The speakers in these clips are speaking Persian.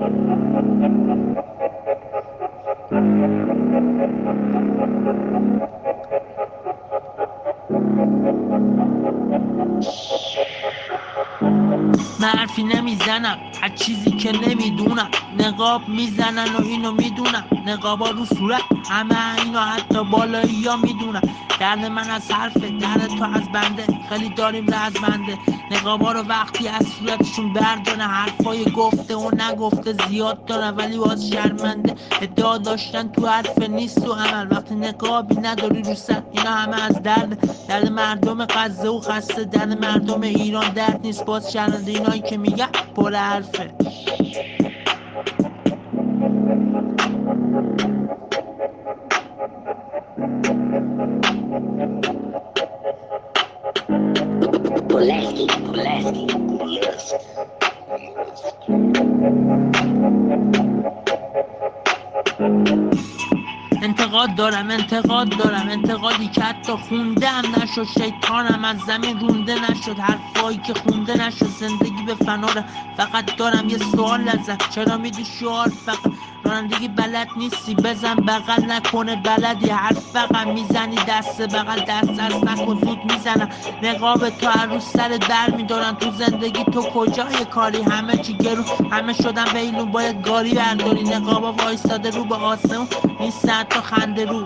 من حرفی نمیزنم هر چیزی که نمیدونم، نقاب میزنن و اینو میدونم، نقابا رو صورت همه اینو حتی بالایی ها میدونم. درد من از حرفه، درد تو از بنده، خیلی داریم رزمنده. نقابا رو وقتی از صورتشون بردارن، حرفای گفته و نگفته زیاد دارن ولی باز شرمنده. ادعا داشتن تو حرف نیست و عمل، وقتی نقابی نداری رو سر اینا همه از درد مردم غزه و خسته، درد مردم ایران درد نیست باز شرمنده. اینایی که میگن پر حرفه. انتقاد دارم انتقادی که حتی خونده هم نشد، شیطانم از زمین رونده نشد، حرفایی که خونده نشد، زندگی به فناره. فقط دارم یه سوال ازت، چرا میدی شعار فقط؟ رانندگی بلد نیستی بزن بغل نکنه بلدی، حرف فقط میزنی دست بغل، دست از نکن زود میزنم. نقاب تو هر روز سرت بر میدارن، تو زندگی تو کجای کاری؟ همه چی گرون، همه شدن بیلون، باید گاری برداری. نقابا وایستاده رو به آسمون، نیستن تا خنده رو.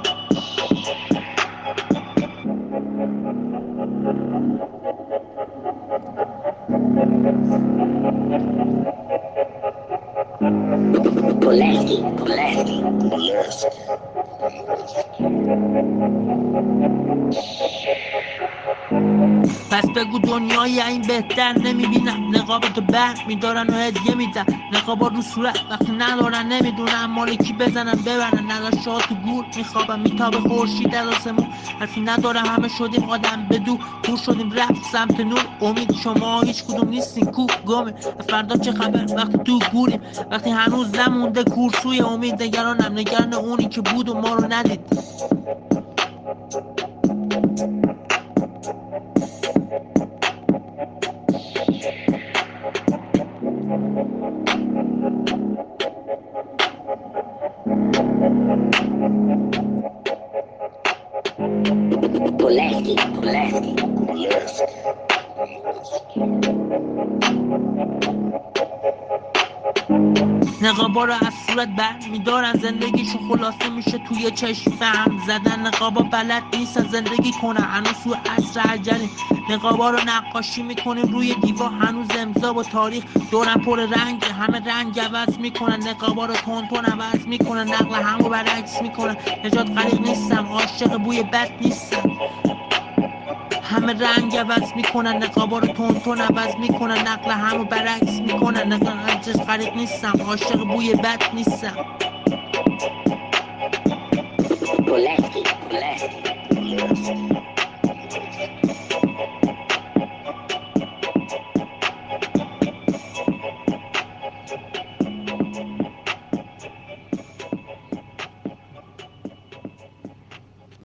پس بگو دنیای این بهتر نمیبینم، نقابتو بر میدارن و هدیه میدن. نقابا رو صورت وقتی ندارن نمیدونن مالکی بزنن ببرن، نداشته ها تو گور میخوابن میتابه خورشید در آسمون. حرفی نداره همه شدیم آدم بدو، کور شدیم رفت سمت نور. امید شما هیچ کدوم نیستین، کو گمه فردا چه خبر وقتی تو گوریم، وقتی هنوز نمونده کورسوی امید. نگران اونی که بود و ما رو ندید. نقابا رو از صورت بر میدارن، زندگیشون خلاصه میشه توی چشم فهم زدن. نقابا بلد نیستن زندگی کنن، هنوز تو عصر عجلیم. نقابا رو نقاشی میکنیم روی دیوار، هنوز امضا و تاریخ دورن پر رنگ، همه رنگ عوض میکنن. نقابا رو تون عوض میکنن، نقل همو برعکس میکنن. نجات غریق نیستم، عاشق بوی بد نیستم، همه رنگ عوض میکنن. نقابا رو تون عوض میکنن، نقل همو برعکس میکنن. نجات غریق نیستم، عاشق بوی بد نیستم.